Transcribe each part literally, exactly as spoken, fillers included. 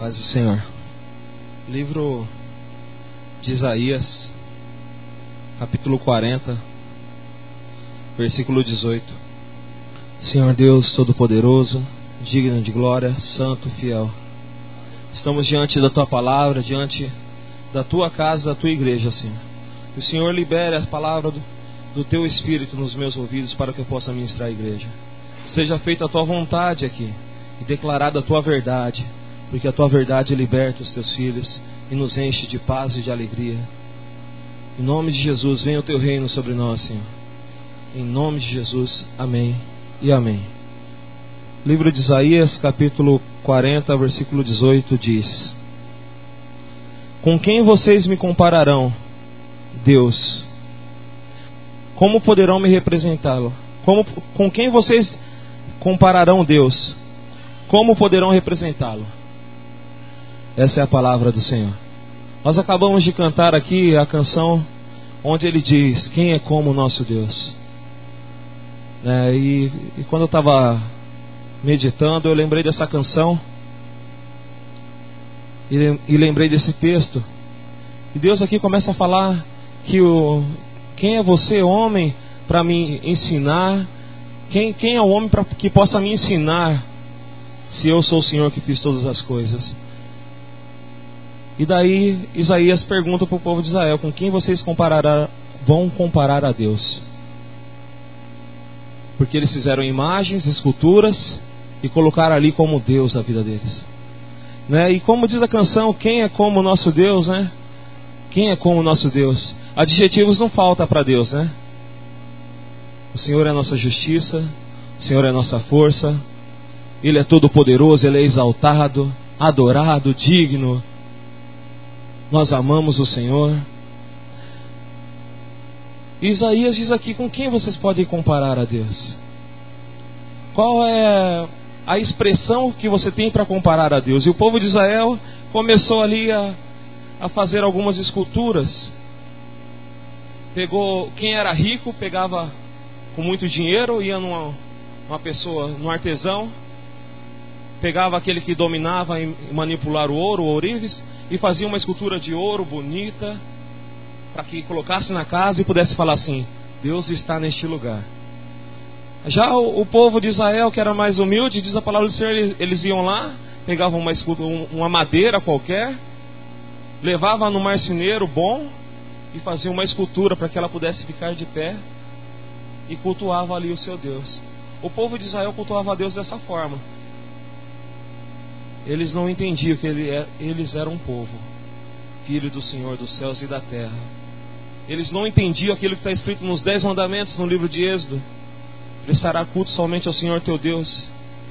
Paz do Senhor. Livro de Isaías, capítulo quarenta, versículo dezoito. Senhor Deus Todo-Poderoso, digno de glória, santo, fiel, estamos diante da Tua palavra, diante da Tua casa, da Tua igreja, Senhor. Que o Senhor libere a palavra do, do Teu Espírito nos meus ouvidos para que eu possa ministrar a igreja. Seja feita a Tua vontade aqui e declarada a Tua verdade, porque a Tua verdade liberta os Teus filhos e nos enche de paz e de alegria. Em nome de Jesus, venha o Teu reino sobre nós, Senhor. Em nome de Jesus, amém e amém. Livro de Isaías, capítulo quarenta, versículo dezoito, diz: Com quem vocês me compararão, Deus? Como poderão me representá-lo? Como, com quem vocês compararão Deus? Como poderão representá-lo? Essa é a palavra do Senhor. Nós acabamos de cantar aqui a canção onde ele diz: quem é como o nosso Deus? É, e, e quando eu estava meditando, eu lembrei dessa canção e, e lembrei desse texto. E Deus aqui começa a falar que o, quem é você, homem, para me ensinar? Quem, quem é o homem para que possa me ensinar, se eu sou o Senhor que fiz todas as coisas? E daí Isaías pergunta para o povo de Israel: com quem vocês comparará, vão comparar a Deus? Porque eles fizeram imagens, esculturas e colocaram ali como Deus a vida deles, né? E como diz a canção, quem é como o nosso Deus, né? Quem é como o nosso Deus? Adjetivos não falta para Deus, né? O Senhor é a nossa justiça, o Senhor é a nossa força, Ele é todo poderoso, Ele é exaltado, adorado, digno. Nós amamos o Senhor. Isaías diz aqui: com quem vocês podem comparar a Deus? Qual é a expressão que você tem para comparar a Deus? E o povo de Israel começou ali a, a fazer algumas esculturas. Pegou quem era rico, pegava com muito dinheiro, ia numa uma pessoa, num artesão, pegava aquele que dominava em manipular o ouro, o ourives, e fazia uma escultura de ouro bonita, para que colocasse na casa e pudesse falar assim: Deus está neste lugar. Já o, o povo de Israel, que era mais humilde, diz a palavra do Senhor, eles, eles iam lá, pegavam uma, escultura, uma madeira qualquer, levavam no marceneiro bom e faziam uma escultura para que ela pudesse ficar de pé, e cultuava ali o seu Deus. O povo de Israel cultuava a Deus dessa forma. Eles não entendiam que ele é, eles eram um povo, filho do Senhor dos céus e da terra. Eles não entendiam aquilo que está escrito nos dez mandamentos no livro de Êxodo: prestará culto somente ao Senhor teu Deus.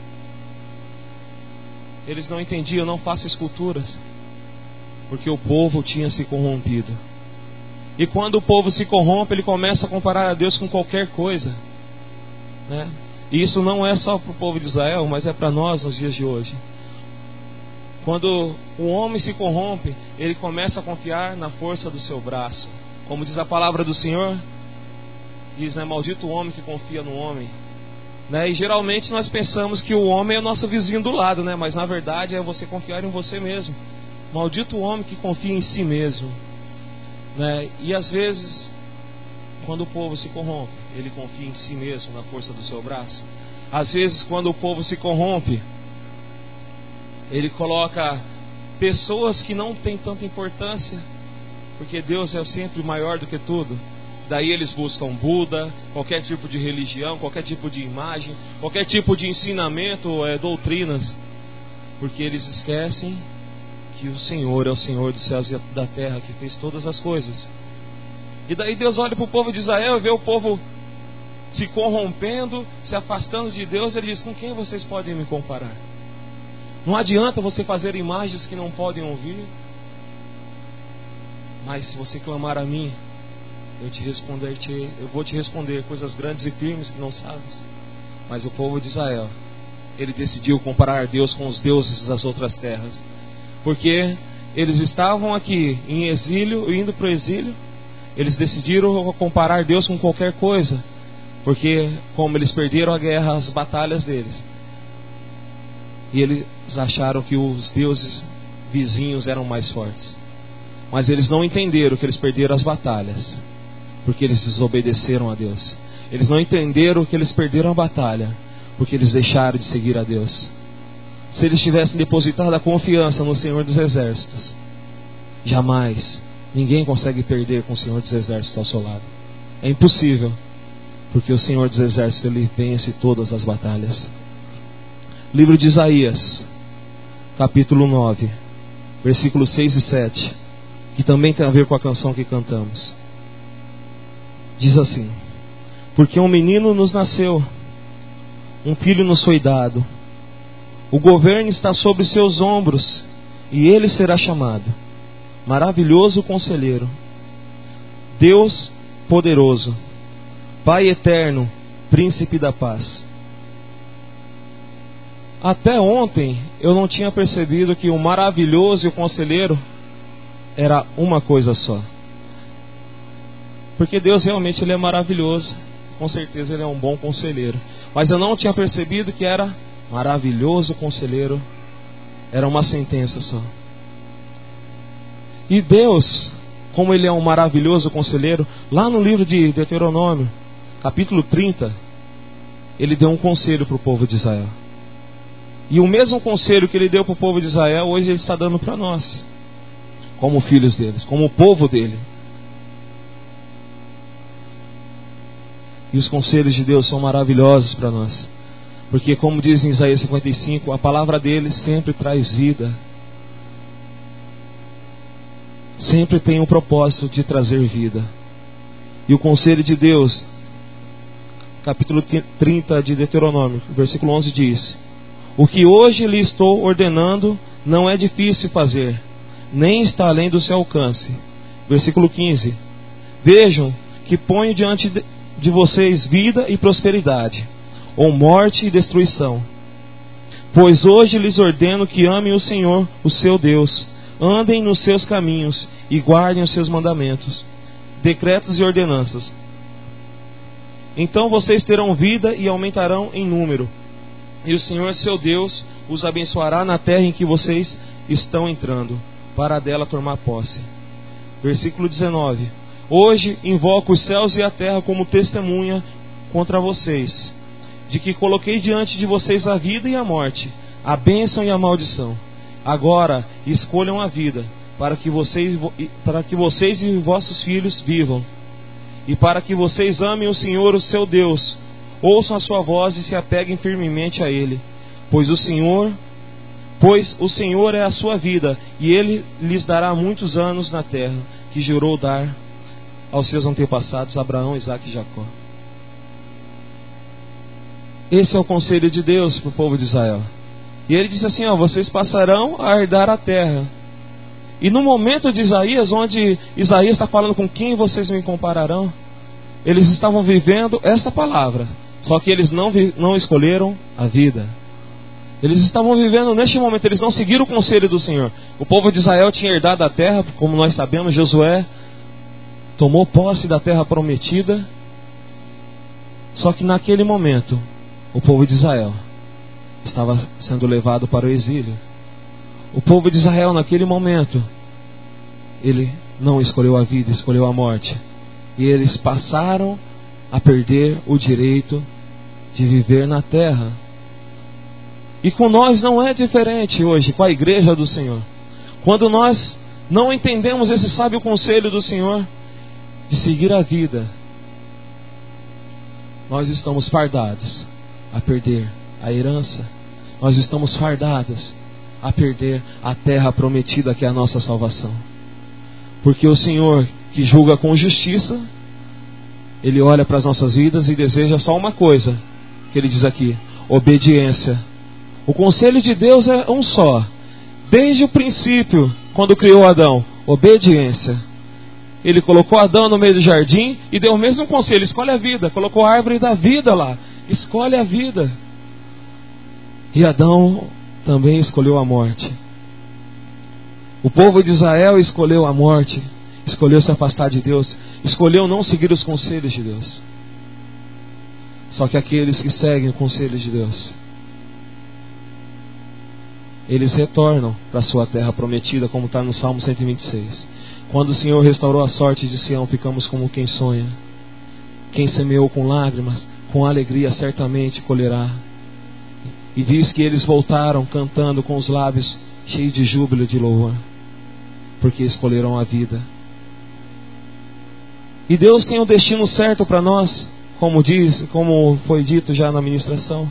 Eles não entendiam: não faça esculturas, porque o povo tinha se corrompido. E quando o povo se corrompe, ele começa a comparar a Deus com qualquer coisa, né? E isso não é só para o povo de Israel, mas é para nós nos dias de hoje. Quando o homem se corrompe, ele começa a confiar na força do seu braço. Como diz a palavra do Senhor, diz, né, maldito o homem que confia no homem, né? E geralmente nós pensamos que o homem é o nosso vizinho do lado, né? Mas na verdade é você confiar em você mesmo. Maldito o homem que confia em si mesmo, né? E às vezes, quando o povo se corrompe, ele confia em si mesmo, na força do seu braço. Às vezes, quando o povo se corrompe, ele coloca pessoas que não têm tanta importância, porque Deus é sempre maior do que tudo. Daí eles buscam Buda, qualquer tipo de religião, qualquer tipo de imagem, qualquer tipo de ensinamento, é, doutrinas, porque eles esquecem que o Senhor é o Senhor dos céus e da terra, que fez todas as coisas. E daí Deus olha para o povo de Israel e vê o povo se corrompendo, se afastando de Deus. Ele diz: com quem vocês podem me comparar? Não adianta você fazer imagens que não podem ouvir, mas se você clamar a mim, eu, te responder, te, eu vou te responder coisas grandes e firmes que não sabes. Mas o povo de Israel, ele decidiu comparar Deus com os deuses das outras terras, porque eles estavam aqui em exílio, indo para o exílio. Eles decidiram comparar Deus com qualquer coisa, porque como eles perderam a guerra, as batalhas deles, e eles acharam que os deuses vizinhos eram mais fortes. Mas eles não entenderam que eles perderam as batalhas, porque eles desobedeceram a Deus. Eles não entenderam que eles perderam a batalha, porque eles deixaram de seguir a Deus. Se eles tivessem depositado a confiança no Senhor dos Exércitos, jamais, ninguém consegue perder com o Senhor dos Exércitos ao seu lado. É impossível, porque o Senhor dos Exércitos, Ele vence todas as batalhas. Livro de Isaías, capítulo nove, versículos seis e sete, que também tem a ver com a canção que cantamos. Diz assim: porque um menino nos nasceu, um filho nos foi dado, o governo está sobre seus ombros, e ele será chamado Maravilhoso Conselheiro, Deus Poderoso, Pai Eterno, Príncipe da Paz. Até ontem eu não tinha percebido que o maravilhoso e o conselheiro era uma coisa só. Porque Deus realmente Ele é maravilhoso, com certeza Ele é um bom conselheiro. Mas eu não tinha percebido que era maravilhoso conselheiro, era uma sentença só. E Deus, como Ele é um maravilhoso conselheiro, lá no livro de Deuteronômio, capítulo trinta, Ele deu um conselho para o povo de Israel. E o mesmo conselho que Ele deu para o povo de Israel, hoje Ele está dando para nós, como filhos deles, como o povo dele. E os conselhos de Deus são maravilhosos para nós, porque, como diz em Isaías cinquenta e cinco, a palavra dele sempre traz vida, sempre tem um propósito de trazer vida. E o conselho de Deus, capítulo trinta de Deuteronômio, versículo onze diz: o que hoje lhe estou ordenando não é difícil fazer, nem está além do seu alcance. Versículo quinze: vejam que ponho diante de vocês vida e prosperidade, ou morte e destruição. Pois hoje lhes ordeno que amem o Senhor, o seu Deus, andem nos seus caminhos e guardem os seus mandamentos, decretos e ordenanças. Então vocês terão vida e aumentarão em número, e o Senhor, seu Deus, os abençoará na terra em que vocês estão entrando, para dela tomar posse. Versículo dezenove: hoje invoco os céus e a terra como testemunha contra vocês, de que coloquei diante de vocês a vida e a morte, a bênção e a maldição. Agora escolham a vida, para que vocês, para que vocês e vossos filhos vivam, e para que vocês amem o Senhor, o seu Deus, ouçam a sua voz e se apeguem firmemente a Ele, pois o Senhor, pois o Senhor é a sua vida, e Ele lhes dará muitos anos na terra que jurou dar aos seus antepassados Abraão, Isaque e Jacó. Esse é o conselho de Deus para o povo de Israel. E Ele disse assim: ó, vocês passarão a herdar a terra. E no momento de Isaías, onde Isaías está falando com quem vocês me compararão, eles estavam vivendo essa palavra, só que eles não, vi, não escolheram a vida. Eles estavam vivendo neste momento, eles não seguiram o conselho do Senhor. O povo de Israel tinha herdado a terra, como nós sabemos, Josué tomou posse da terra prometida. Só que naquele momento, o povo de Israel estava sendo levado para o exílio. O povo de Israel naquele momento, ele não escolheu a vida, escolheu a morte. E eles passaram a perder o direito de viver na terra. E com nós não é diferente hoje, com a igreja do Senhor. Quando nós não entendemos esse sábio conselho do Senhor de seguir a vida, nós estamos fardados a perder a herança. Nós estamos fardados a perder a terra prometida, que é a nossa salvação. Porque o Senhor, que julga com justiça, Ele olha para as nossas vidas e deseja só uma coisa, que Ele diz aqui: obediência. O conselho de Deus é um só, desde o princípio, quando criou Adão: obediência. Ele colocou Adão no meio do jardim e deu o mesmo conselho: escolhe a vida. Colocou a árvore da vida lá: escolhe a vida. E Adão também escolheu a morte. O povo de Israel escolheu a morte, escolheu se afastar de Deus, escolheu não seguir os conselhos de Deus. Só que aqueles que seguem o conselho de Deus, eles retornam para a sua terra prometida, como está no Salmo cento e vinte e seis. Quando o Senhor restaurou a sorte de Sião, ficamos como quem sonha. Quem semeou com lágrimas, com alegria certamente colherá. E diz que eles voltaram cantando com os lábios cheios de júbilo e de louvor, porque escolheram a vida. E Deus tem um destino certo para nós, como diz, como foi dito já na ministração.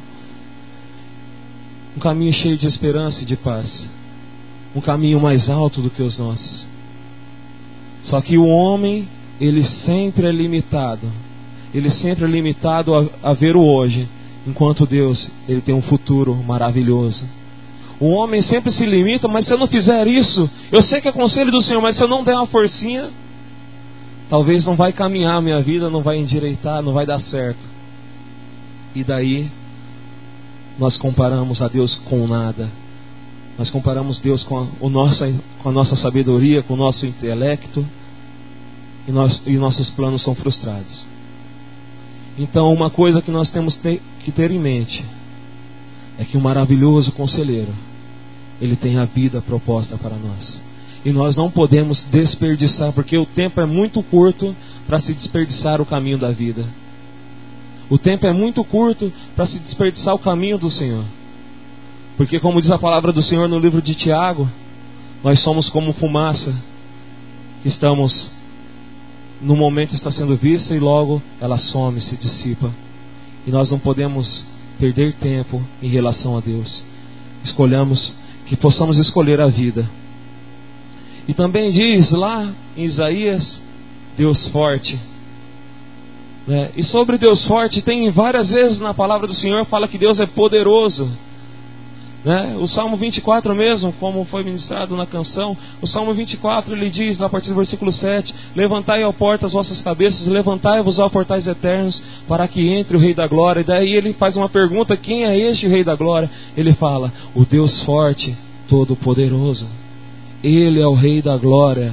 Um caminho cheio de esperança e de paz. Um caminho mais alto do que os nossos. Só que o homem, ele sempre é limitado. Ele sempre é limitado a, a ver o hoje, enquanto Deus, ele tem um futuro maravilhoso. O homem sempre se limita, mas se eu não fizer isso, eu sei que é conselho do Senhor, mas se eu não der uma forcinha, talvez não vai caminhar a minha vida, não vai endireitar, não vai dar certo. E daí nós comparamos a Deus com nada. Nós comparamos Deus com a, o nossa, com a nossa sabedoria, com o nosso intelecto, e, nós, e nossos planos são frustrados. Então, uma coisa que nós temos te, que ter em mente é que o maravilhoso conselheiro, ele tem a vida proposta para nós. E nós não podemos desperdiçar, porque o tempo é muito curto para se desperdiçar o caminho da vida. O tempo é muito curto para se desperdiçar o caminho do Senhor. Porque, como diz a palavra do Senhor no livro de Tiago, nós somos como fumaça, que estamos, no momento está sendo vista e logo ela some, se dissipa. E nós não podemos perder tempo em relação a Deus. Escolhamos, que possamos escolher a vida. E também diz lá em Isaías, Deus forte. Né? E sobre Deus forte, tem várias vezes na palavra do Senhor, fala que Deus é poderoso. Né? O Salmo vinte e quatro mesmo, como foi ministrado na canção, o Salmo vinte e quatro, ele diz, a partir do versículo sete, levantai, ó porta, as vossas cabeças, levantai-vos, ó portais eternos, para que entre o Rei da Glória. E daí ele faz uma pergunta, quem é este Rei da Glória? Ele fala, o Deus forte, todo-poderoso. Ele é o Rei da Glória.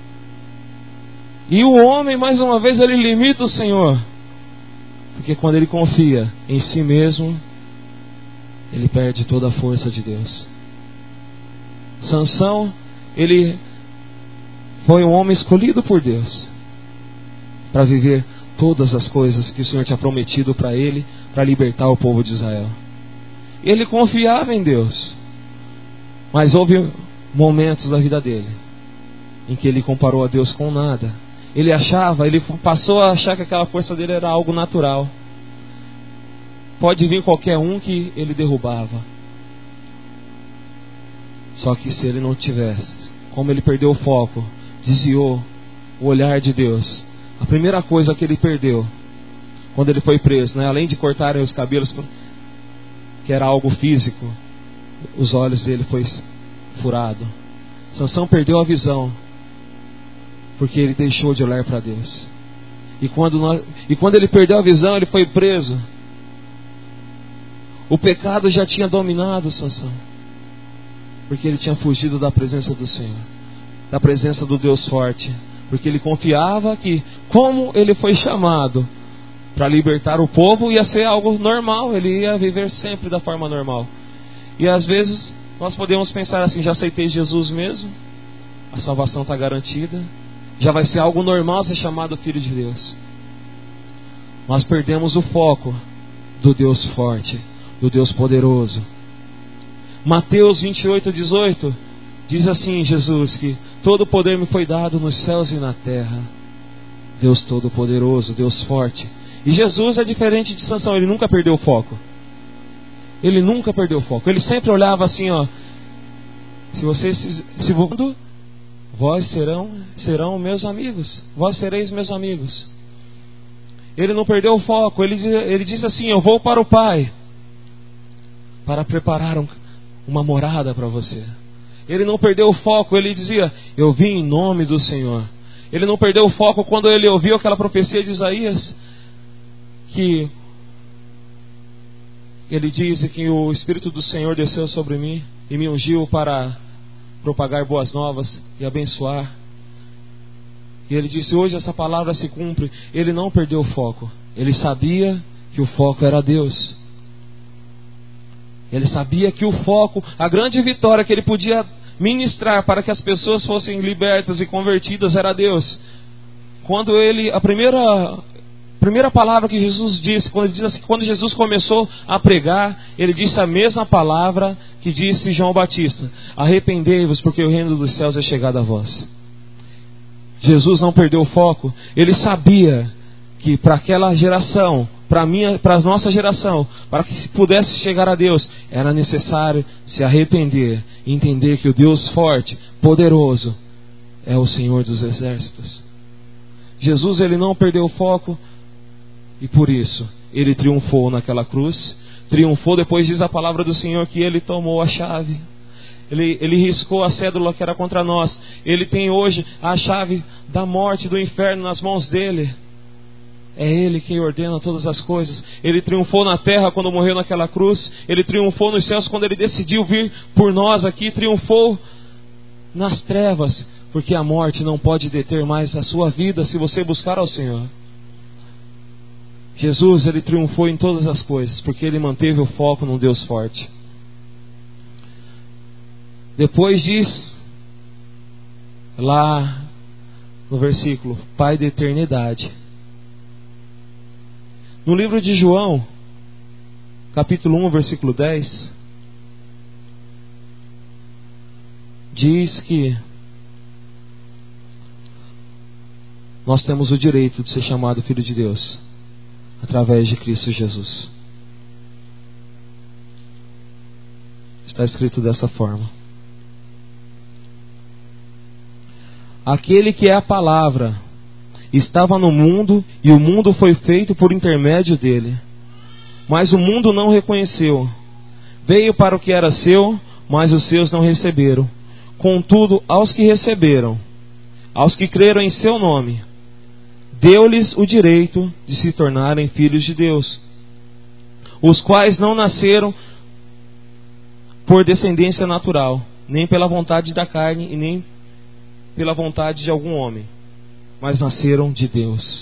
E o homem, mais uma vez, ele limita o Senhor, porque quando ele confia em si mesmo, ele perde toda a força de Deus. Sansão, ele foi um homem escolhido por Deus para viver todas as coisas que o Senhor tinha prometido para ele, para libertar o povo de Israel. Ele confiava em Deus, mas houve momentos da vida dele em que ele comparou a Deus com nada. Ele achava, ele passou a achar que aquela força dele era algo natural. Pode vir qualquer um que ele derrubava. Só que se ele não tivesse, como ele perdeu o foco, desviou o olhar de Deus, a primeira coisa que ele perdeu quando ele foi preso, né, além de cortarem os cabelos, que era algo físico, os olhos dele foi furado. Sansão perdeu a visão porque ele deixou de olhar para Deus. E quando, nós, e quando ele perdeu a visão, ele foi preso. O pecado já tinha dominado Sansão, porque ele tinha fugido da presença do Senhor, da presença do Deus forte, porque ele confiava que, como ele foi chamado para libertar o povo, ia ser algo normal, ele ia viver sempre da forma normal. E às vezes nós podemos pensar assim, já aceitei Jesus mesmo, a salvação está garantida, já vai ser algo normal ser chamado filho de Deus. Nós perdemos o foco do Deus forte, do Deus poderoso. Mateus vinte e oito, dezoito diz assim, Jesus, que todo o poder me foi dado nos céus e na terra. Deus todo poderoso, Deus forte. E Jesus é diferente de Sansão, ele nunca perdeu o foco. Ele nunca perdeu o foco. Ele sempre olhava assim, ó, se vocês se, se vós serão, serão meus amigos, vós sereis meus amigos. Ele não perdeu o foco. Ele, ele diz assim, eu vou para o Pai para preparar um, uma morada para você. Ele não perdeu o foco. Ele dizia, eu vim em nome do Senhor. Ele não perdeu o foco quando ele ouviu aquela profecia de Isaías, que ele diz que o Espírito do Senhor desceu sobre mim e me ungiu para propagar boas novas e abençoar. E ele disse, hoje essa palavra se cumpre. Ele não perdeu o foco. Ele sabia que o foco era Deus. Ele sabia que o foco, a grande vitória que ele podia ministrar para que as pessoas fossem libertas e convertidas era Deus. Quando ele, a primeira, a primeira palavra que Jesus disse, quando ele diz assim, quando Jesus começou a pregar, ele disse a mesma palavra que disse João Batista: arrependei-vos, porque o reino dos céus é chegado a vós. Jesus não perdeu o foco. Ele sabia que para aquela geração, para minha, para a nossa geração, para que pudesse chegar a Deus, era necessário se arrepender e entender que o Deus forte, poderoso, é o Senhor dos exércitos. Jesus, ele não perdeu o foco, e por isso ele triunfou naquela cruz. Triunfou, depois diz a palavra do Senhor que ele tomou a chave. Ele, ele riscou a cédula que era contra nós. Ele tem hoje a chave da morte, do inferno nas mãos dele. É Ele quem ordena todas as coisas. Ele triunfou na terra quando morreu naquela cruz. Ele triunfou nos céus quando Ele decidiu vir por nós aqui. Triunfou nas trevas, porque a morte não pode deter mais a sua vida se você buscar ao Senhor. Jesus, Ele triunfou em todas as coisas, porque Ele manteve o foco num Deus forte. Depois diz, lá no versículo, Pai da eternidade. No livro de João, capítulo um, versículo dez, diz que nós temos o direito de ser chamado Filho de Deus através de Cristo Jesus. Está escrito dessa forma: aquele que é a palavra estava no mundo, e o mundo foi feito por intermédio dele, mas o mundo não o reconheceu. Veio para o que era seu, mas os seus não receberam. Contudo, aos que receberam, aos que creram em seu nome, deu-lhes o direito de se tornarem filhos de Deus, os quais não nasceram por descendência natural, nem pela vontade da carne, e nem pela vontade de algum homem, mas nasceram de Deus.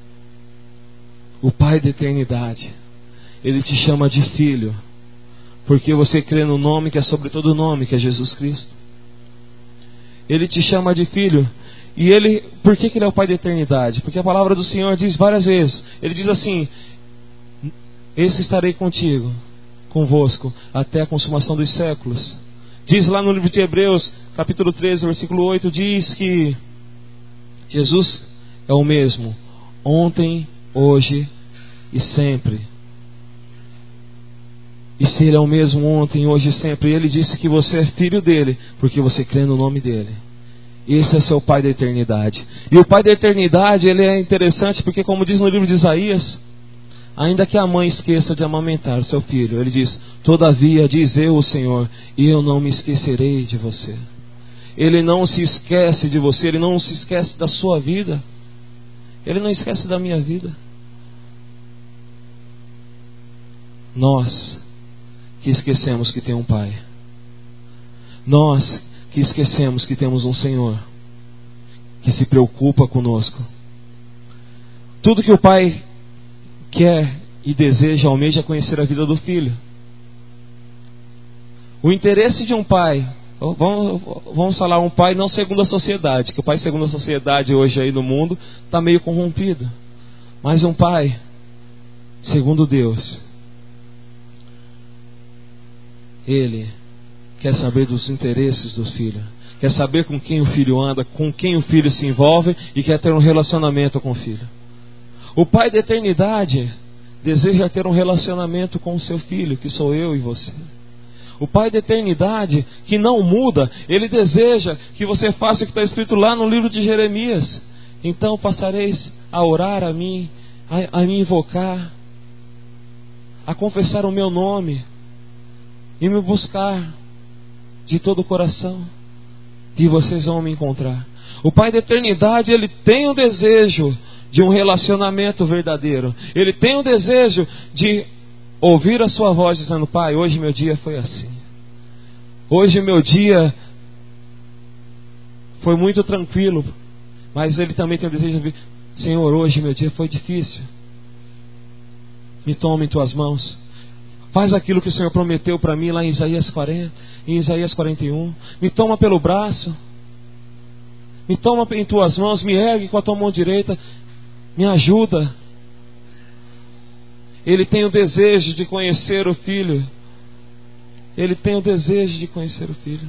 O Pai da eternidade, Ele te chama de filho, porque você crê no nome que é sobre todo nome, que é Jesus Cristo. Ele te chama de filho. E Ele, por que que Ele é o Pai da eternidade? Porque a palavra do Senhor diz várias vezes, Ele diz assim: esse estarei contigo, convosco, até a consumação dos séculos. Diz lá no livro de Hebreus, capítulo treze, versículo oito, diz que Jesus é o mesmo, ontem, hoje e sempre. E se Ele é o mesmo ontem, hoje e sempre, Ele disse que você é filho dEle, porque você crê no nome dEle. Esse é seu Pai da eternidade. E o Pai da eternidade, Ele é interessante porque, como diz no livro de Isaías, ainda que a mãe esqueça de amamentar o seu filho, Ele diz: todavia, diz eu, o Senhor, eu não me esquecerei de você. Ele não se esquece de você, Ele não se esquece da sua vida, Ele não esquece da minha vida. Nós que esquecemos que tem um Pai, nós que esquecemos que temos um Senhor que se preocupa conosco. Tudo que o Pai quer e deseja, almeja, é conhecer a vida do filho. O interesse de um pai, vamos, vamos falar um pai não segundo a sociedade, que o pai segundo a sociedade hoje aí no mundo está meio corrompido, mas um pai segundo Deus, Ele quer saber dos interesses do filho, quer saber com quem o filho anda, com quem o filho se envolve, e quer ter um relacionamento com o filho. O Pai da eternidade deseja ter um relacionamento com o seu filho, que sou eu e você. O Pai da eternidade, que não muda, Ele deseja que você faça o que está escrito lá no livro de Jeremias: então passareis a orar a mim, a, a me invocar, a confessar o meu nome e me buscar de todo o coração, e vocês vão me encontrar. O Pai da eternidade, Ele tem o desejo de um relacionamento verdadeiro. Ele tem o desejo de ouvir a sua voz dizendo: Pai, hoje meu dia foi assim, hoje meu dia foi muito tranquilo. Mas Ele também tem o desejo de ouvir: Senhor, hoje meu dia foi difícil, me toma em tuas mãos, Faz aquilo que o Senhor prometeu para mim lá em Isaías quarenta, em Isaías quarenta e um. Me toma pelo braço. Me toma em tuas mãos, me ergue com a tua mão direita. Me ajuda. Ele tem o desejo de conhecer o Filho. Ele tem o desejo de conhecer o Filho.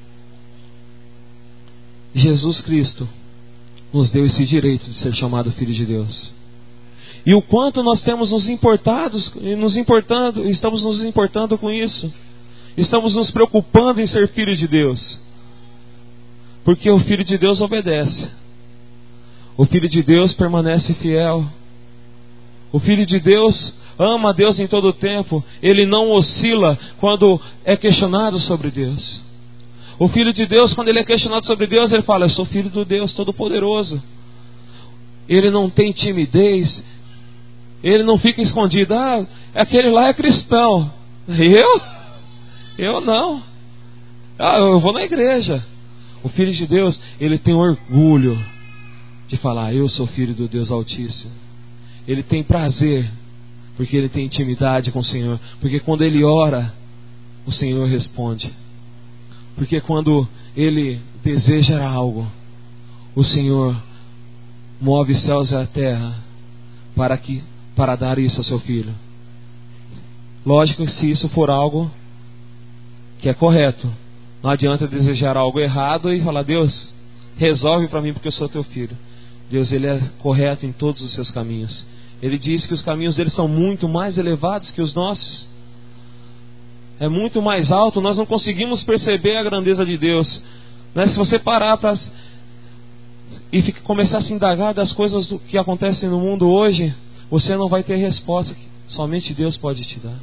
Jesus Cristo nos deu esse direito de ser chamado Filho de Deus. E o quanto nós temos nos importado, nos importando, estamos nos importando com isso. Estamos nos preocupando em ser Filho de Deus. Porque o Filho de Deus obedece. O Filho de Deus permanece fiel. O Filho de Deus ama a Deus em todo o tempo. Ele não oscila quando é questionado sobre Deus. O Filho de Deus, quando ele é questionado sobre Deus, ele fala: eu sou Filho do Deus Todo-Poderoso. Ele não tem timidez. Ele não fica escondido. Ah, aquele lá é cristão. Eu? Eu não. Ah, eu vou na igreja. O Filho de Deus, ele tem orgulho de falar: eu sou Filho do Deus Altíssimo. Ele tem prazer, porque ele tem intimidade com o Senhor. Porque quando ele ora, o Senhor responde. Porque quando ele deseja algo, o Senhor move os céus e a terra para, que, para dar isso ao seu filho. Lógico que se isso for algo que é correto, não adianta desejar algo errado e falar: Deus, resolve para mim porque eu sou teu filho. Deus, ele é correto em todos os seus caminhos. Ele diz que os caminhos dele são muito mais elevados que os nossos. É muito mais alto. Nós não conseguimos perceber a grandeza de Deus, né? Se você parar para e fica, começar a se indagar das coisas do, que acontecem no mundo hoje, você não vai ter resposta que somente Deus pode te dar.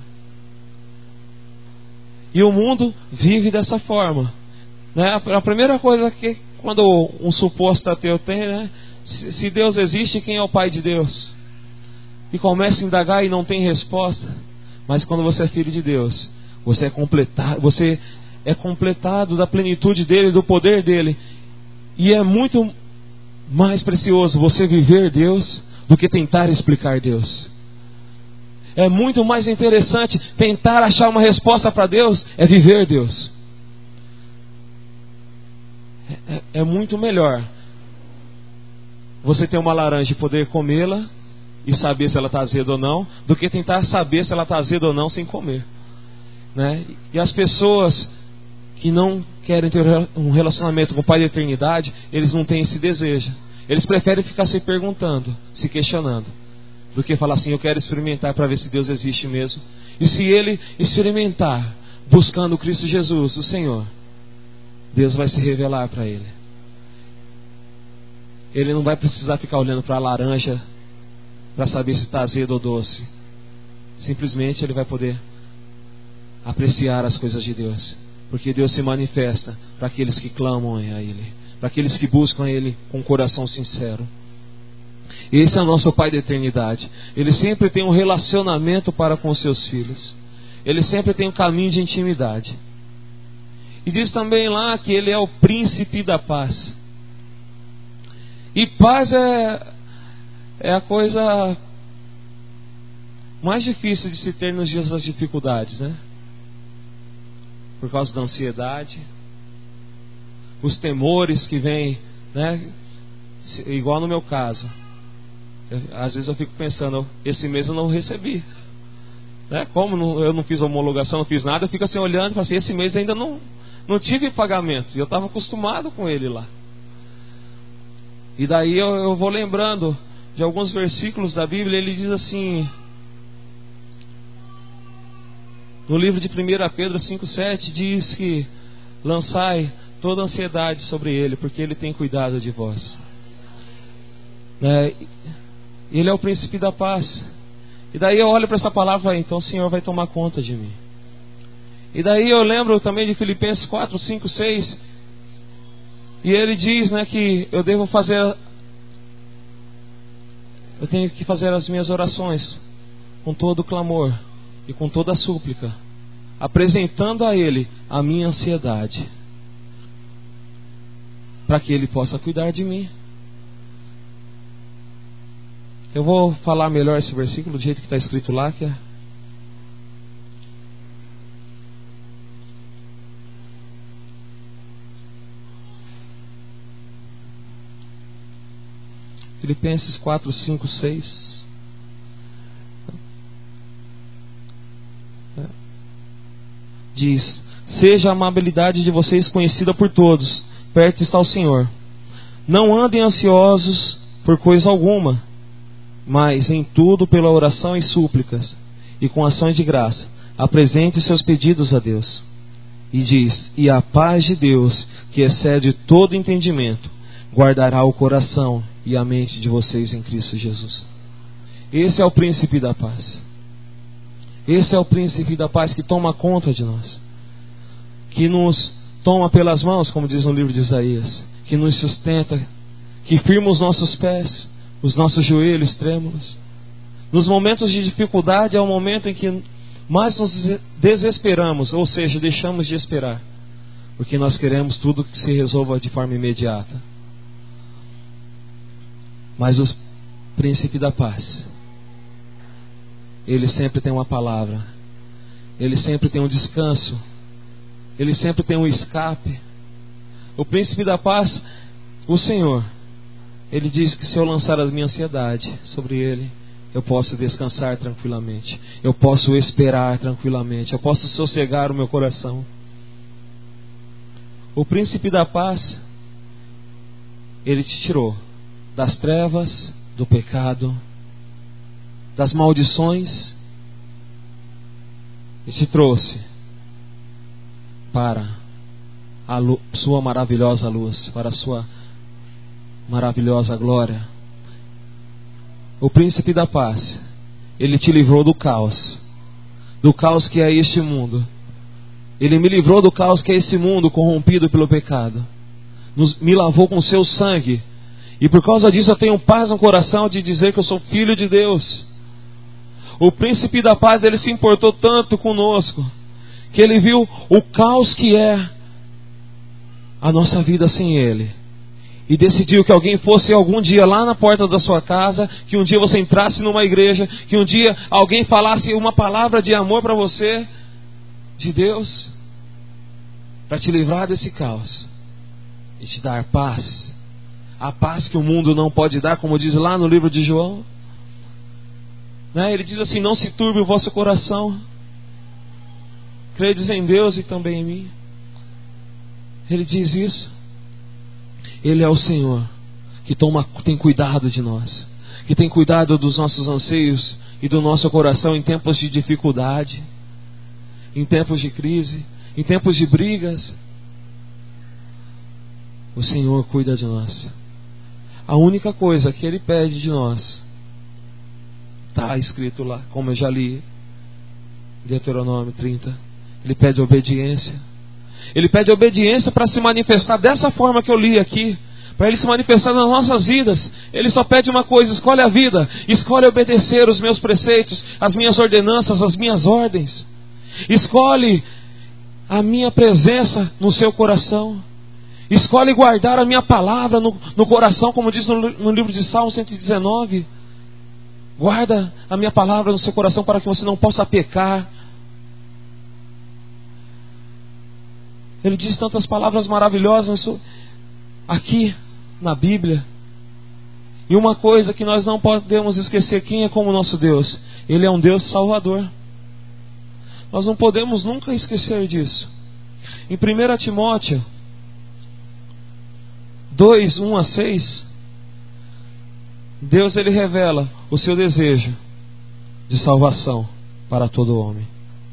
E o mundo vive dessa forma, né? A primeira coisa que quando um suposto ateu tem, né? Se, se Deus existe, quem é o pai de Deus? E começa a indagar e não tem resposta. Mas quando você é filho de Deus, você é completado, você é completado da plenitude dele, do poder dele. E é muito mais precioso você viver Deus do que tentar explicar Deus. É muito mais interessante tentar achar uma resposta para Deus, é viver Deus. É, é, é muito melhor você ter uma laranja e poder comê-la e saber se ela está azeda ou não, do que tentar saber se ela está azeda ou não sem comer, né? E as pessoas que não querem ter um relacionamento com o Pai da eternidade, eles não têm esse desejo. Eles preferem ficar se perguntando, se questionando, do que falar assim: eu quero experimentar para ver se Deus existe mesmo. E se ele experimentar buscando Cristo Jesus, o Senhor, Deus vai se revelar para ele. Ele não vai precisar ficar olhando para a laranja para saber se está azedo ou doce. Simplesmente ele vai poder apreciar as coisas de Deus, porque Deus se manifesta para aqueles que clamam a Ele, para aqueles que buscam a Ele com um coração sincero. Esse é o nosso Pai da eternidade. Ele sempre tem um relacionamento para com os seus filhos. Ele sempre tem um caminho de intimidade. E diz também lá que Ele é o príncipe da paz. E paz é, é a coisa mais difícil de se ter nos dias das dificuldades, né? Por causa da ansiedade, os temores que vêm, né? Igual no meu caso, eu, às vezes eu fico pensando: esse mês eu não recebi, né? Como não, eu não fiz homologação, não fiz nada, eu fico assim olhando e falo assim: esse mês ainda não, não tive pagamento. E eu estava acostumado com ele lá. E daí eu, eu vou lembrando de alguns versículos da Bíblia. Ele diz assim, no livro de primeira Pedro cinco, sete, diz que lançai toda a ansiedade sobre Ele, porque Ele tem cuidado de vós. É, Ele é o príncipe da paz. E daí eu olho para essa palavra e falo: então o Senhor vai tomar conta de mim. E daí eu lembro também de Filipenses quatro, cinco, seis. E ele diz, né, que eu devo fazer, eu tenho que fazer as minhas orações com todo o clamor e com toda a súplica, apresentando a Ele a minha ansiedade, para que Ele possa cuidar de mim. Eu vou falar melhor esse versículo do jeito que está escrito lá, que é... Filipenses quatro, cinco, seis. Diz: seja a amabilidade de vocês conhecida por todos, perto está o Senhor. Não andem ansiosos por coisa alguma, mas em tudo pela oração e súplicas, e com ações de graça, apresente seus pedidos a Deus. E diz: e a paz de Deus, que excede todo entendimento, guardará o coração e a mente de vocês em Cristo Jesus. Esse é o príncipe da paz. Esse é o príncipe da paz que toma conta de nós, que nos toma pelas mãos, como diz no livro de Isaías, que nos sustenta, que firma os nossos pés, os nossos joelhos trêmulos. Nos momentos de dificuldade é o momento em que mais nos desesperamos, ou seja, deixamos de esperar, porque nós queremos tudo que se resolva de forma imediata. Mas o príncipe da paz, ele sempre tem uma palavra, ele sempre tem um descanso, ele sempre tem um escape. O príncipe da paz, o Senhor, ele diz que se eu lançar a minha ansiedade sobre ele, eu posso descansar tranquilamente, eu posso esperar tranquilamente, eu posso sossegar o meu coração. O príncipe da paz, ele te tirou das trevas, do pecado, das maldições, e te trouxe para a luz, sua maravilhosa luz, para a sua maravilhosa glória. O príncipe da paz, ele te livrou do caos, do caos que é este mundo. Ele me livrou do caos que é esse mundo corrompido pelo pecado. Nos, me lavou com seu sangue. E por causa disso eu tenho paz no coração de dizer que eu sou filho de Deus. O príncipe da paz, ele se importou tanto conosco, que ele viu o caos que é a nossa vida sem ele, e decidiu que alguém fosse algum dia lá na porta da sua casa, que um dia você entrasse numa igreja, que um dia alguém falasse uma palavra de amor para você, de Deus, para te livrar desse caos e te dar paz. A paz que o mundo não pode dar, como diz lá no livro de João, né? Ele diz assim: não se turbe o vosso coração, credes em Deus e também em mim. Ele diz isso. Ele é o Senhor que toma, tem cuidado de nós, que tem cuidado dos nossos anseios e do nosso coração em tempos de dificuldade, em tempos de crise, em tempos de brigas. O Senhor cuida de nós. A única coisa que Ele pede de nós, está escrito lá, como eu já li, Deuteronômio trinta, Ele pede obediência. Ele pede obediência para se manifestar dessa forma que eu li aqui, para Ele se manifestar nas nossas vidas. Ele só pede uma coisa: escolhe a vida, escolhe obedecer os meus preceitos, as minhas ordenanças, as minhas ordens. Escolhe a minha presença no seu coração. Escolhe guardar a minha palavra no, no coração, como diz no, no livro de Salmo cento e dezenove. Guarda a minha palavra no seu coração para que você não possa pecar. Ele diz tantas palavras maravilhosas aqui na Bíblia. E uma coisa que nós não podemos esquecer: quem é como o nosso Deus? Ele é um Deus salvador. Nós não podemos nunca esquecer disso. Em primeiro Timóteo dois, um a seis, Deus ele revela o seu desejo de salvação para todo homem.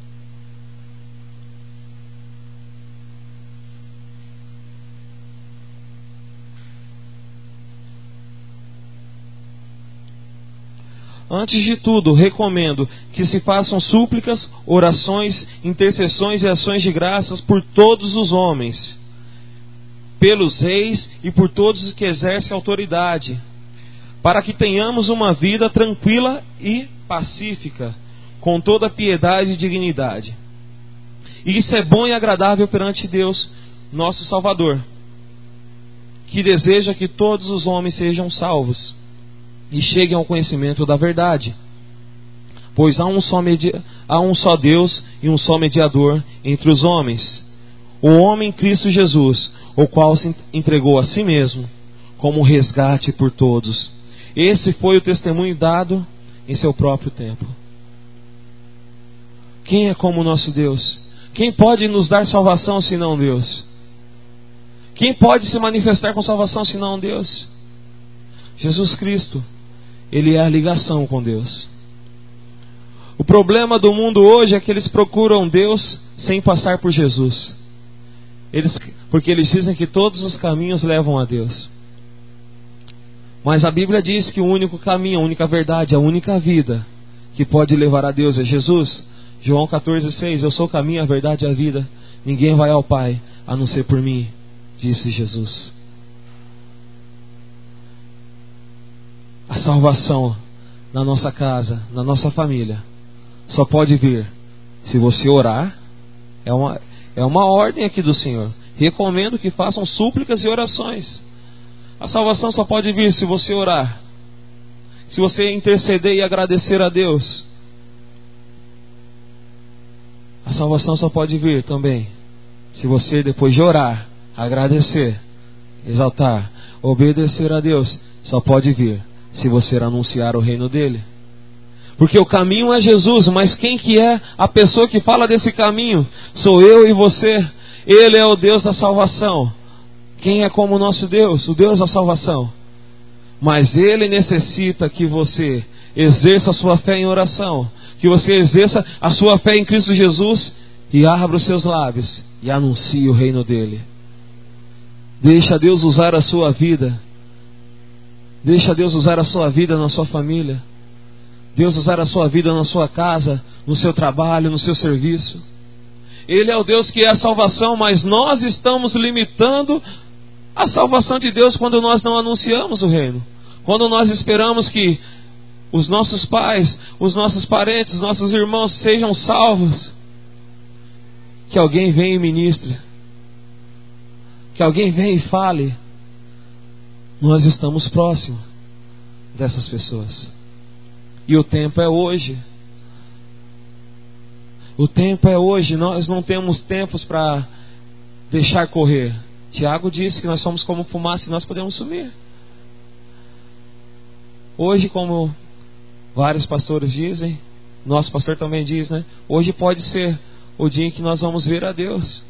Antes de tudo, recomendo que se façam súplicas, orações, intercessões e ações de graças por todos os homens, pelos reis e por todos os que exercem autoridade, para que tenhamos uma vida tranquila e pacífica, com toda piedade e dignidade. E isso é bom e agradável perante Deus, nosso Salvador, que deseja que todos os homens sejam salvos e cheguem ao conhecimento da verdade. Pois há um só, medi- há um só Deus e um só mediador entre os homens, o homem Cristo Jesus, o qual se entregou a si mesmo como resgate por todos. Esse foi o testemunho dado em seu próprio tempo. Quem é como o nosso Deus? Quem pode nos dar salvação senão Deus? Quem pode se manifestar com salvação senão Deus? Jesus Cristo. Ele é a ligação com Deus. O problema do mundo hoje é que eles procuram Deus sem passar por Jesus. Eles, porque eles dizem que todos os caminhos levam a Deus. Mas a Bíblia diz que o único caminho, a única verdade, a única vida que pode levar a Deus é Jesus. João catorze, seis, eu sou o caminho, a verdade e a vida. Ninguém vai ao Pai a não ser por mim, disse Jesus. A salvação na nossa casa, na nossa família, só pode vir se você orar. É uma, é uma ordem aqui do Senhor. Recomendo que façam súplicas e orações. A salvação só pode vir se você orar, se você interceder e agradecer a Deus. A salvação só pode vir também se você, depois de orar, agradecer, exaltar, obedecer a Deus. Só pode vir se você anunciar o reino dele. Porque o caminho é Jesus, mas quem que é a pessoa que fala desse caminho? Sou eu e você. Ele é o Deus da salvação. Quem é como o nosso Deus? O Deus da salvação. Mas Ele necessita que você exerça a sua fé em oração, que você exerça a sua fé em Cristo Jesus e abra os seus lábios e anuncie o reino dele. Deixa Deus usar a sua vida. Deixa Deus usar a sua vida na sua família. Deus usar a sua vida na sua casa, no seu trabalho, no seu serviço. Ele é o Deus que é a salvação, mas nós estamos limitando a salvação de Deus quando nós não anunciamos o reino. Quando nós esperamos que os nossos pais, os nossos parentes, os nossos irmãos sejam salvos. Que alguém venha e ministre. Que alguém venha e fale. Nós estamos próximos dessas pessoas. E o tempo é hoje. O tempo é hoje. Nós não temos tempos para deixar correr. Tiago disse que nós somos como fumaça e nós podemos sumir. Hoje, como vários pastores dizem, nosso pastor também diz, né? Hoje pode ser o dia em que nós vamos ver a Deus.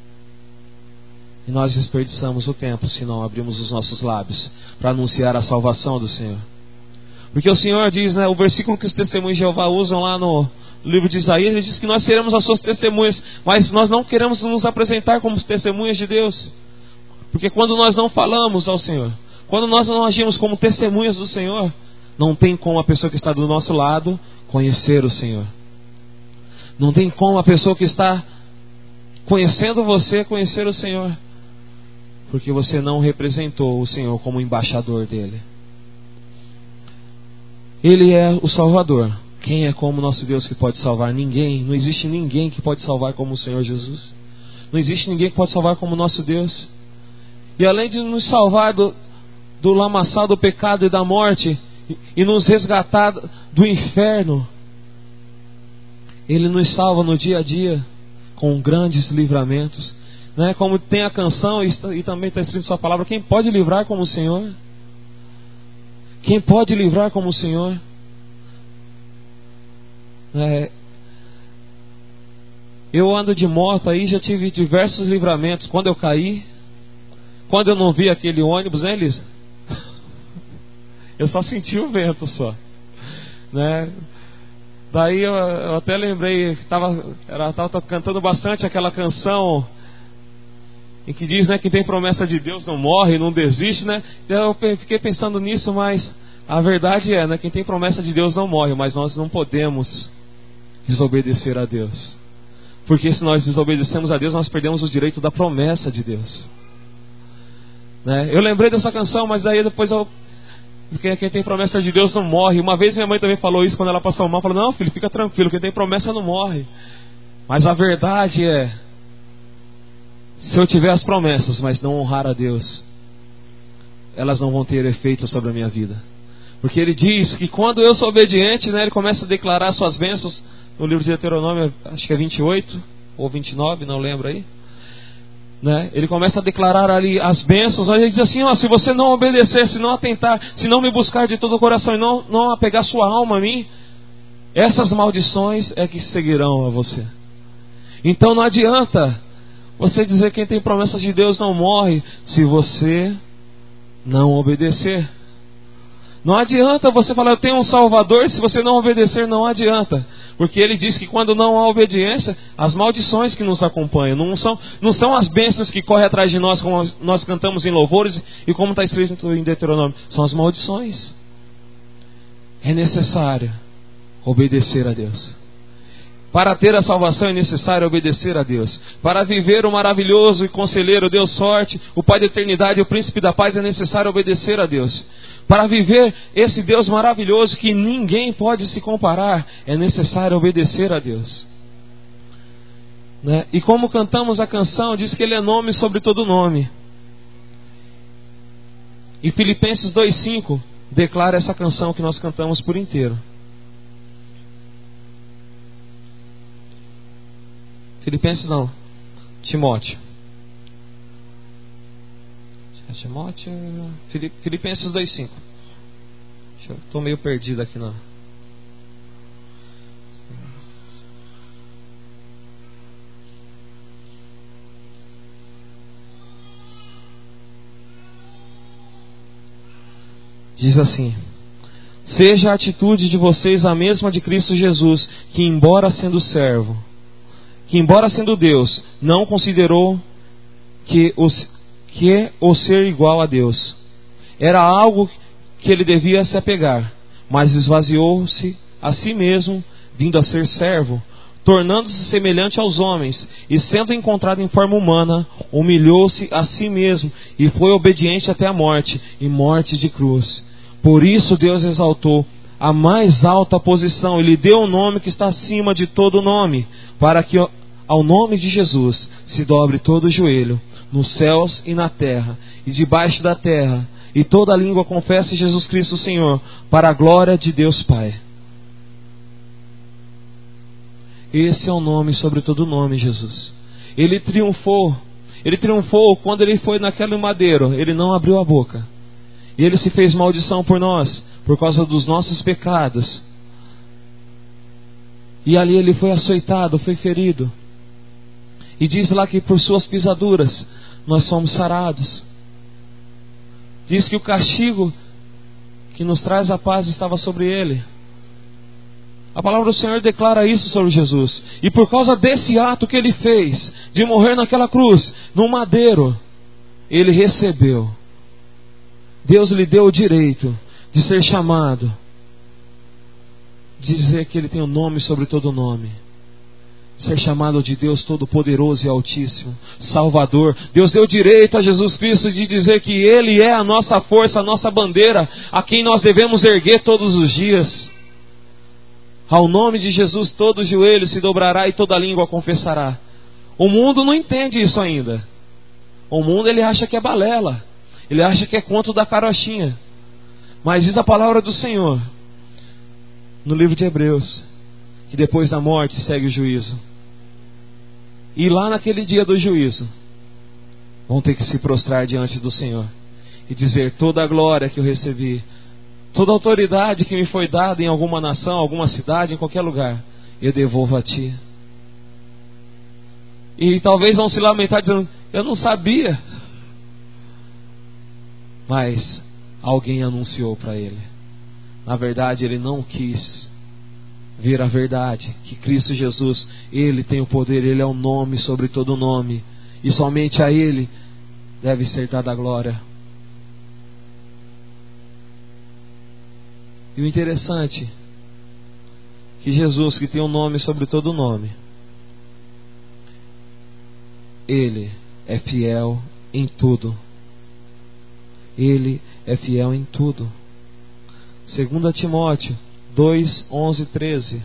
E nós desperdiçamos o tempo se não abrimos os nossos lábios para anunciar a salvação do Senhor. Porque o Senhor diz, né, o versículo que os testemunhos de Jeová usam lá no livro de Isaías, ele diz que nós seremos as suas testemunhas, mas nós não queremos nos apresentar como testemunhas de Deus. Porque quando nós não falamos ao Senhor, quando nós não agimos como testemunhas do Senhor, não tem como a pessoa que está do nosso lado conhecer o Senhor. Não tem como a pessoa que está conhecendo você conhecer o Senhor. Porque você não representou o Senhor como embaixador dele. Ele é o Salvador. Quem é como o nosso Deus que pode salvar? Ninguém. Não existe ninguém que pode salvar como o Senhor Jesus. Não existe ninguém que pode salvar como o nosso Deus. E além de nos salvar do, do lamaçal do pecado e da morte, e, e nos resgatar do inferno, Ele nos salva no dia a dia com grandes livramentos, né? Como tem a canção e, e também está escrito em sua palavra: quem pode livrar como o Senhor? Quem pode livrar como o Senhor? É, eu ando de moto aí, já tive diversos livramentos. Quando eu caí, quando eu não vi aquele ônibus, né, Elisa? Eu só senti o vento só, né? Daí eu, eu até lembrei, estava tava cantando bastante aquela canção em que diz, né, que tem promessa de Deus não morre, não desiste, né? Eu fiquei pensando nisso, mas a verdade é, né, quem tem promessa de Deus não morre, mas nós não podemos desobedecer a Deus. Porque se nós desobedecemos a Deus, nós perdemos o direito da promessa de Deus, né? Eu lembrei dessa canção, mas daí depois eu... Porque quem tem promessa de Deus não morre. Uma vez minha mãe também falou isso quando ela passou mal. Falou: não, filho, fica tranquilo, quem tem promessa não morre. Mas a verdade é, se eu tiver as promessas, mas não honrar a Deus, elas não vão ter efeito sobre a minha vida. Porque Ele diz que quando eu sou obediente, né, Ele começa a declarar suas bênçãos. No livro de Deuteronômio, acho que é vinte e oito ou vinte e nove, não lembro aí. né? Ele começa a declarar ali as bênçãos. Aí ele diz assim, ó, se você não obedecer, se não atentar, se não me buscar de todo o coração e não, não apegar sua alma a mim, essas maldições é que seguirão a você. Então não adianta você dizer que quem tem promessas de Deus não morre se você não obedecer. Não adianta você falar, eu tenho um Salvador, se você não obedecer, não adianta. Porque ele diz que quando não há obediência, as maldições que nos acompanham, não são, não são as bênçãos que correm atrás de nós, como nós cantamos em louvores e como está escrito em Deuteronômio, são as maldições. É necessário obedecer a Deus. Para ter a salvação é necessário obedecer a Deus. Para viver o maravilhoso e conselheiro Deus forte, o Pai da eternidade e o príncipe da paz, é necessário obedecer a Deus. Para viver esse Deus maravilhoso que ninguém pode se comparar, é necessário obedecer a Deus. Né? E como cantamos a canção, diz que Ele é nome sobre todo nome. E Filipenses dois cinco declara essa canção que nós cantamos por inteiro. Filipenses não, Timóteo. Timóteo, Filipenses dois cinco. Estou meio perdido aqui não. Diz assim: seja a atitude de vocês a mesma de Cristo Jesus, que embora sendo servo, que embora sendo Deus, não considerou que, os, que o ser igual a Deus era algo que ele devia se apegar, mas esvaziou-se a si mesmo, vindo a ser servo, tornando-se semelhante aos homens, e sendo encontrado em forma humana, humilhou-se a si mesmo, e foi obediente até a morte, e morte de cruz. Por isso Deus exaltou a mais alta posição, e lhe deu um nome que está acima de todo nome, para que ao nome de Jesus se dobre todo o joelho, nos céus e na terra, e debaixo da terra, e toda língua confesse Jesus Cristo Senhor, para a glória de Deus Pai. Esse é o nome sobre todo nome, Jesus. Ele triunfou, ele triunfou quando ele foi naquele madeiro, ele não abriu a boca. E ele se fez maldição por nós, por causa dos nossos pecados. E ali ele foi açoitado, foi ferido. E diz lá que por suas pisaduras nós fomos sarados. Diz que o castigo que nos traz a paz estava sobre ele. A palavra do Senhor declara isso sobre Jesus. E por causa desse ato que ele fez, de morrer naquela cruz, no madeiro, ele recebeu. Deus lhe deu o direito de ser chamado, de dizer que ele tem o um nome sobre todo nome. Ser chamado de Deus Todo-Poderoso e Altíssimo, Salvador. Deus deu direito a Jesus Cristo de dizer que Ele é a nossa força, a nossa bandeira, a quem nós devemos erguer todos os dias. Ao nome de Jesus todo joelho se dobrará e toda língua confessará. O mundo não entende isso ainda. O mundo ele acha que é balela, ele acha que é conto da carochinha. Mas diz a palavra do Senhor no livro de Hebreus que depois da morte segue o juízo. E lá naquele dia do juízo vão ter que se prostrar diante do Senhor e dizer: toda a glória que eu recebi, toda a autoridade que me foi dada em alguma nação, alguma cidade, em qualquer lugar, eu devolvo a Ti. E talvez vão se lamentar dizendo: eu não sabia. Mas alguém anunciou para ele. Na verdade ele não quis ver a verdade, que Cristo Jesus, Ele tem o poder, Ele é o nome sobre todo nome, e somente a Ele deve ser dada a glória. E o interessante, que Jesus, que tem o um nome sobre todo nome, Ele é fiel em tudo. Ele é fiel em tudo. Segunda Timóteo dois, onze, treze.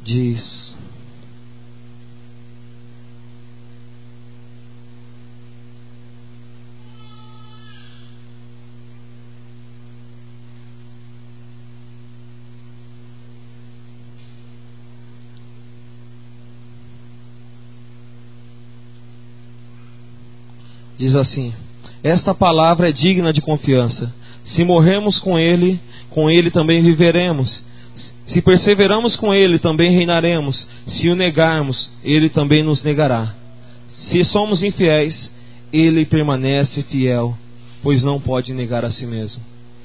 diz: diz assim: esta palavra é digna de confiança. Se morrermos com Ele, com Ele também viveremos. Se perseveramos com Ele, também reinaremos. Se o negarmos, Ele também nos negará. Se somos infiéis, Ele permanece fiel, pois não pode negar a si mesmo.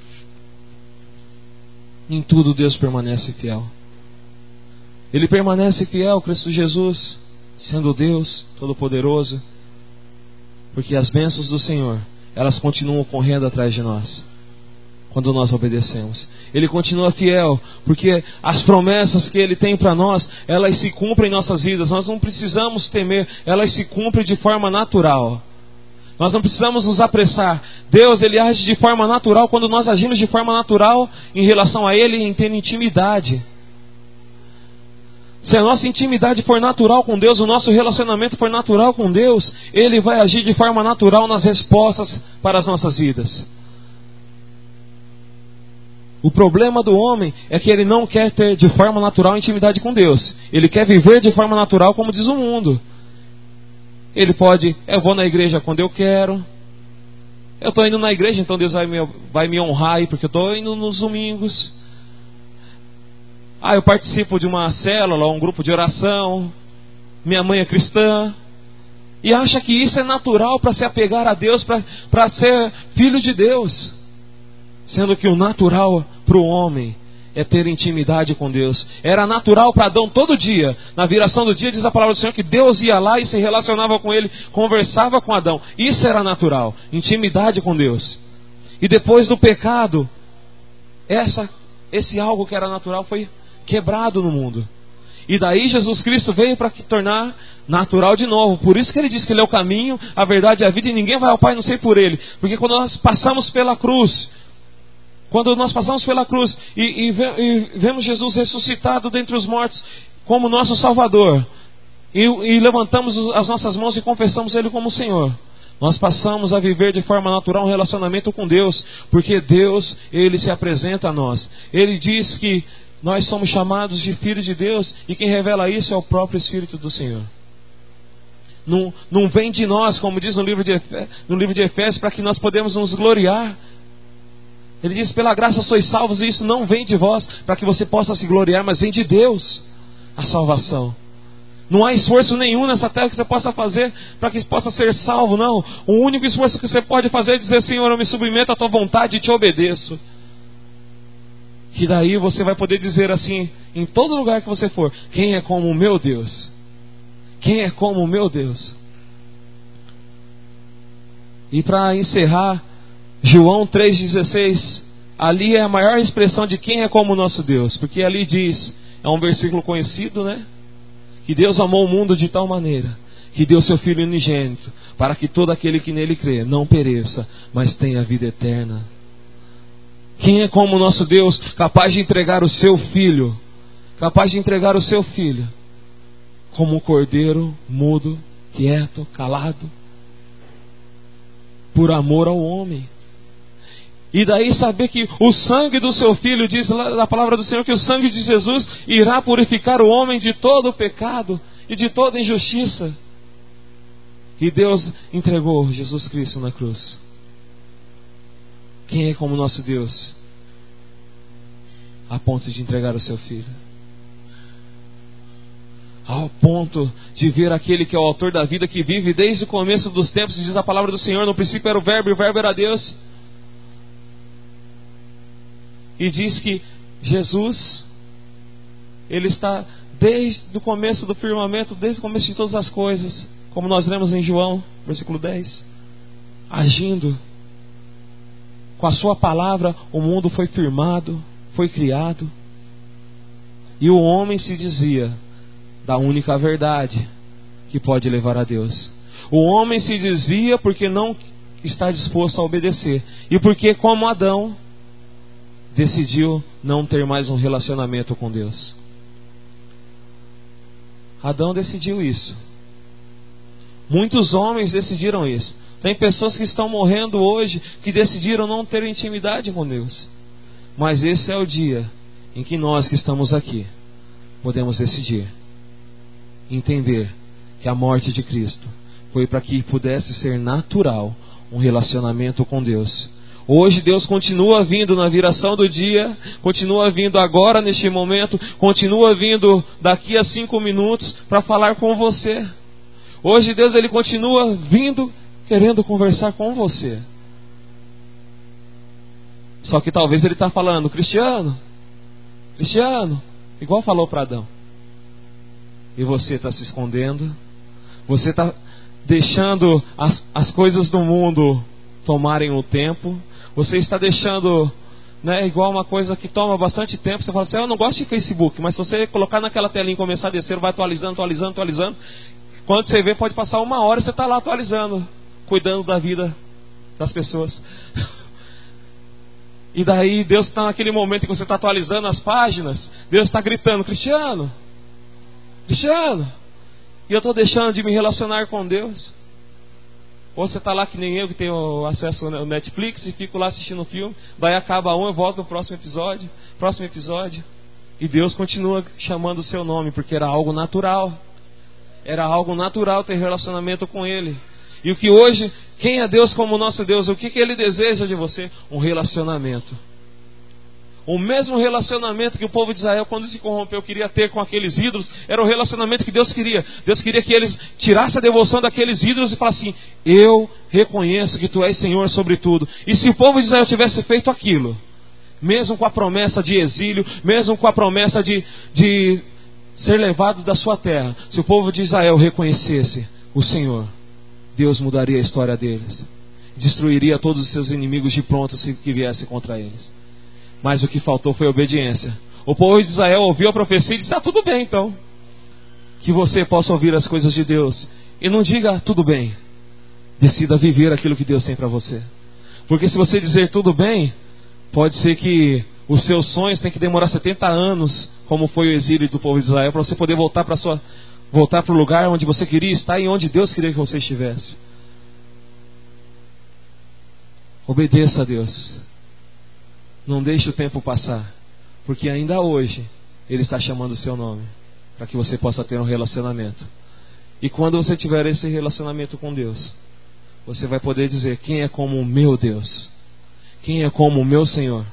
Em tudo Deus permanece fiel. Ele permanece fiel, Cristo Jesus, sendo Deus Todo-Poderoso, porque as bênçãos do Senhor, elas continuam correndo atrás de nós quando nós obedecemos. Ele continua fiel, porque as promessas que Ele tem para nós, elas se cumprem em nossas vidas. Nós não precisamos temer, elas se cumprem de forma natural. Nós não precisamos nos apressar. Deus, Ele age de forma natural quando nós agimos de forma natural em relação a Ele, em ter intimidade. Se a nossa intimidade for natural com Deus, o nosso relacionamento for natural com Deus, Ele vai agir de forma natural nas respostas para as nossas vidas. O problema do homem é que ele não quer ter de forma natural intimidade com Deus. Ele quer viver de forma natural como diz o mundo. Ele pode, eu vou na igreja quando eu quero. Eu estou indo na igreja, então Deus vai me, vai me honrar aí, porque eu estou indo nos domingos. Ah, eu participo de uma célula, um grupo de oração. Minha mãe é cristã. E acha que isso é natural para se apegar a Deus, para ser filho de Deus. Sendo que o natural para o homem é ter intimidade com Deus. Era natural para Adão todo dia. Na viração do dia diz a palavra do Senhor que Deus ia lá e se relacionava com ele, conversava com Adão. Isso era natural, intimidade com Deus. E depois do pecado, essa, esse algo que era natural foi quebrado no mundo. E daí Jesus Cristo veio para tornar natural de novo. Por isso que Ele diz que Ele é o caminho, a verdade e a vida, e ninguém vai ao Pai não sei por Ele. Porque quando nós passamos pela cruz, quando nós passamos pela cruz e, e, e vemos Jesus ressuscitado dentre os mortos como nosso Salvador, e, e levantamos as nossas mãos e confessamos Ele como Senhor, nós passamos a viver de forma natural um relacionamento com Deus, porque Deus, Ele se apresenta a nós. Ele diz que nós somos chamados de filhos de Deus, e quem revela isso é o próprio Espírito do Senhor. Não, não vem de nós, como diz no livro de, Efé, no livro de Efésios, para que nós podemos nos gloriar. Ele diz: pela graça sois salvos, e isso não vem de vós, para que você possa se gloriar, mas vem de Deus, a salvação. Não há esforço nenhum nessa terra que você possa fazer para que possa ser salvo, não. O único esforço que você pode fazer é dizer: Senhor, eu me submeto à tua vontade e te obedeço. Que daí você vai poder dizer assim, em todo lugar que você for: quem é como o meu Deus? Quem é como o meu Deus? E para encerrar, João três dezesseis, ali é a maior expressão de quem é como o nosso Deus, porque ali diz, é um versículo conhecido, né? Que Deus amou o mundo de tal maneira que deu seu Filho unigênito, para que todo aquele que nele crê não pereça, mas tenha vida eterna. Quem é como o nosso Deus, capaz de entregar o seu Filho, capaz de entregar o seu Filho, como um cordeiro mudo, quieto, calado, por amor ao homem. E daí saber que o sangue do seu Filho, diz na palavra do Senhor, que o sangue de Jesus irá purificar o homem de todo o pecado e de toda injustiça. E Deus entregou Jesus Cristo na cruz. Quem é como nosso Deus, a ponto de entregar o seu Filho? Ao ponto de ver aquele que é o autor da vida, que vive desde o começo dos tempos, diz a palavra do Senhor, no princípio era o verbo e o verbo era Deus. E diz que Jesus, Ele está desde o começo do firmamento, desde o começo de todas as coisas, como nós lemos em João, versículo dez, agindo. Com a sua palavra o mundo foi firmado, foi criado. E o homem se desvia da única verdade que pode levar a Deus. O homem se desvia porque não está disposto a obedecer. E porque, como Adão, decidiu não ter mais um relacionamento com Deus. Adão decidiu isso. Muitos homens decidiram isso. Tem pessoas que estão morrendo hoje que decidiram não ter intimidade com Deus. Mas esse é o dia em que nós que estamos aqui podemos decidir, entender que a morte de Cristo foi para que pudesse ser natural um relacionamento com Deus. Hoje Deus continua vindo na viração do dia, continua vindo agora neste momento, continua vindo daqui a cinco minutos para falar com você. Hoje Deus ele continua vindo querendo conversar com você. Só que talvez ele está falando, Cristiano, Cristiano, igual falou para Adão. E você está se escondendo, você está deixando as, as coisas do mundo tomarem o tempo, você está deixando, né, igual uma coisa que toma bastante tempo. Você fala assim, eu não gosto de Facebook, mas se você colocar naquela telinha e começar a descer, vai atualizando, atualizando, atualizando. Quando você vê, pode passar uma hora e você está lá atualizando, cuidando da vida das pessoas. E daí Deus está naquele momento em que você está atualizando as páginas, Deus está gritando, Cristiano, Cristiano, e eu estou deixando de me relacionar com Deus. Ou você está lá que nem eu, que tenho acesso ao Netflix e fico lá assistindo um filme, daí acaba um, eu volto no próximo episódio, próximo episódio, e Deus continua chamando o seu nome, porque era algo natural. Era algo natural ter relacionamento com Ele. E o que hoje, quem é Deus como nosso Deus? O que, que Ele deseja de você? Um relacionamento. O mesmo relacionamento que o povo de Israel, quando se corrompeu, queria ter com aqueles ídolos, era o relacionamento que Deus queria. Deus queria que eles tirassem a devoção daqueles ídolos e falassem assim, eu reconheço que Tu és Senhor sobre tudo. E se o povo de Israel tivesse feito aquilo, mesmo com a promessa de exílio, mesmo com a promessa de, de ser levado da sua terra, se o povo de Israel reconhecesse o Senhor, Deus mudaria a história deles, destruiria todos os seus inimigos de pronto se que viesse contra eles. Mas o que faltou foi obediência. O povo de Israel ouviu a profecia e disse, está tudo bem então, que você possa ouvir as coisas de Deus, e não diga tudo bem, decida viver aquilo que Deus tem para você. Porque se você dizer tudo bem, pode ser que os seus sonhos tenham que demorar setenta anos, como foi o exílio do povo de Israel, para você poder voltar para sua voltar para o lugar onde você queria estar e onde Deus queria que você estivesse. Obedeça a Deus. Não deixe o tempo passar, porque ainda hoje Ele está chamando o seu nome, para que você possa ter um relacionamento. E quando você tiver esse relacionamento com Deus, você vai poder dizer, quem é como o meu Deus? Quem é como o meu Senhor?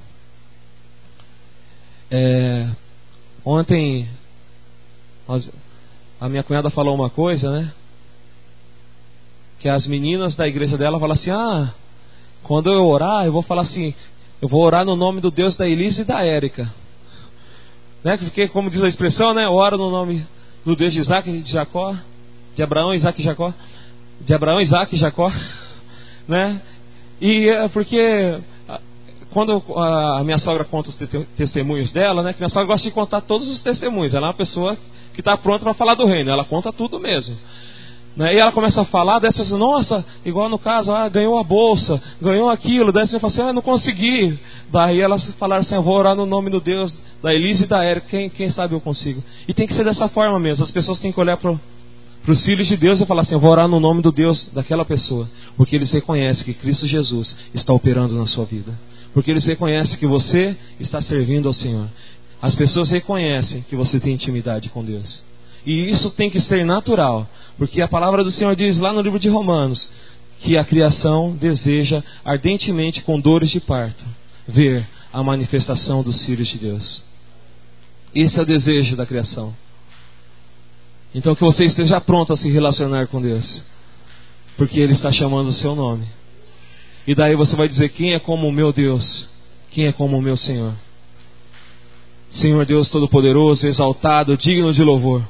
É, ontem nós, a minha cunhada falou uma coisa, né? Que as meninas da igreja dela falam assim, ah, quando eu orar, eu vou falar assim, eu vou orar no nome do Deus da Elise e da Érica, né? Porque como diz a expressão, né? Eu oro no nome do Deus de Isaac e de Jacó, de Abraão, Isaac e Jacó, de Abraão, Isaac e Jacó, né? E é porque quando a minha sogra conta os testemunhos dela, né? Que minha sogra gosta de contar todos os testemunhos. Ela é uma pessoa que está pronta para falar do reino. Ela conta tudo mesmo, né? E ela começa a falar, daí as pessoas, nossa, igual no caso, ah, ganhou a bolsa, ganhou aquilo. Daí você fala assim, ah, não consegui. Daí elas falaram assim, eu vou orar no nome do Deus da Elise e da Érica, quem, quem sabe eu consigo. E tem que ser dessa forma mesmo. As pessoas têm que olhar para os filhos de Deus e falar assim, eu vou orar no nome do Deus daquela pessoa, porque eles reconhecem que Cristo Jesus está operando na sua vida, porque eles reconhecem que você está servindo ao Senhor. As pessoas reconhecem que você tem intimidade com Deus. E isso tem que ser natural, porque a palavra do Senhor diz lá no livro de Romanos, que a criação deseja ardentemente com dores de parto ver a manifestação dos filhos de Deus. Esse é o desejo da criação. Então que você esteja pronto a se relacionar com Deus, porque Ele está chamando o seu nome. E daí você vai dizer, quem é como o meu Deus? Quem é como o meu Senhor? Senhor Deus Todo-Poderoso, exaltado, digno de louvor.